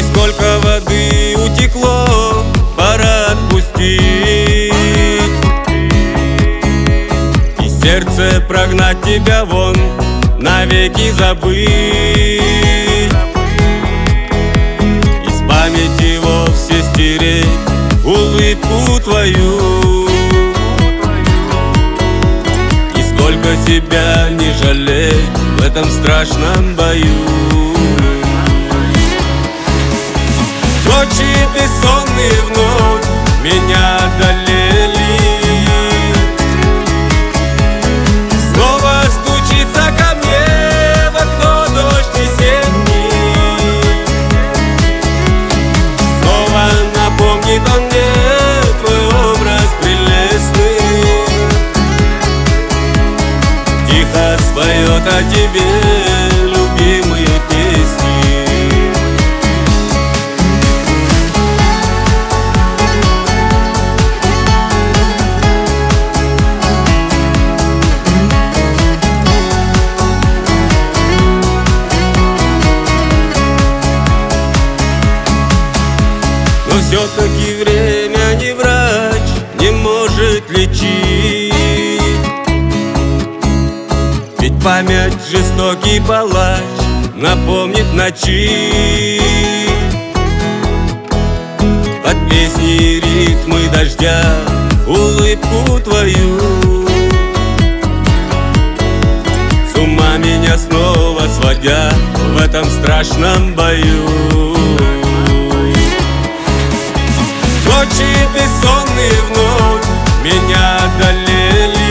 сколько воды утекло, пора отпустить и сердце прогнать тебя вон, навеки забыть. Из памяти вовсе стереть улыбку твою, и сколько себя не жалеть в этом страшном бою. Ночи бессонные вновь меня одолели, снова стучится ко мне в окно дождь весенний, снова напомнит он мне твой образ прелестный, тихо споет о тебе любимые песни. Но все-таки время не врач, не может лечить, ведь память жестокий палач напомнит ночи. Под песни и ритмы дождя улыбку твою, с ума меня снова сводя в этом страшном бою. Ночи бессонные вновь меня одолели,